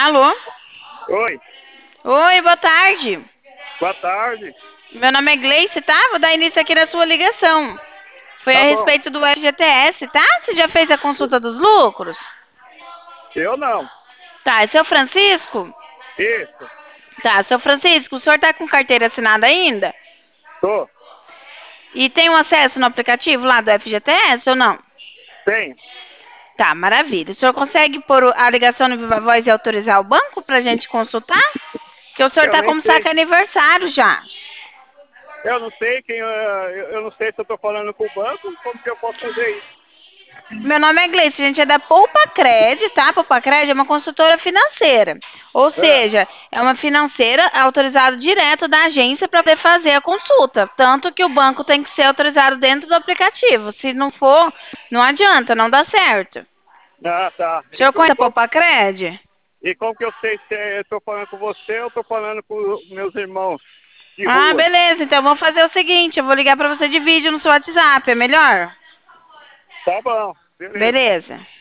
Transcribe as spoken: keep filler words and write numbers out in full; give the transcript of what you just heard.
Alô? Oi, Oi, boa tarde. boa tarde. Meu nome é Gleice, tá? Vou dar início aqui na sua ligação. Foi a Tá bom. respeito do F G T S, tá? Você já fez a consulta dos lucros? Eu não. Tá, é seu Francisco? Isso. Tá, seu Francisco, o senhor tá com carteira assinada ainda? Tô. E tem um acesso no aplicativo lá do F G T S ou não? Tem. Tá, maravilha. O senhor consegue pôr a ligação no Viva Voz e autorizar o banco pra gente consultar? Que o senhor Eu tá nem como sei. saque aniversário já. Eu não sei quem. eh, Eu, eu não sei se eu tô falando com o banco. Como que eu posso fazer isso? Meu nome é Gleice, a gente é da Poupa Cred, tá? Poupa Cred é uma consultora financeira. Ou É. seja, é uma financeira autorizada direto da agência para poder fazer a consulta. Tanto que o banco tem que ser autorizado dentro do aplicativo. Se não for, não adianta, não dá certo. Ah, tá. O E, senhor co- e, conhece a como, Poupa Cred? e como que eu sei se eu tô falando com você ou tô falando com os meus irmãos de Ah, rua? beleza. Então vamos fazer o seguinte, eu vou ligar para você de vídeo no seu WhatsApp, é melhor? Tá bom. Beleza. Beleza.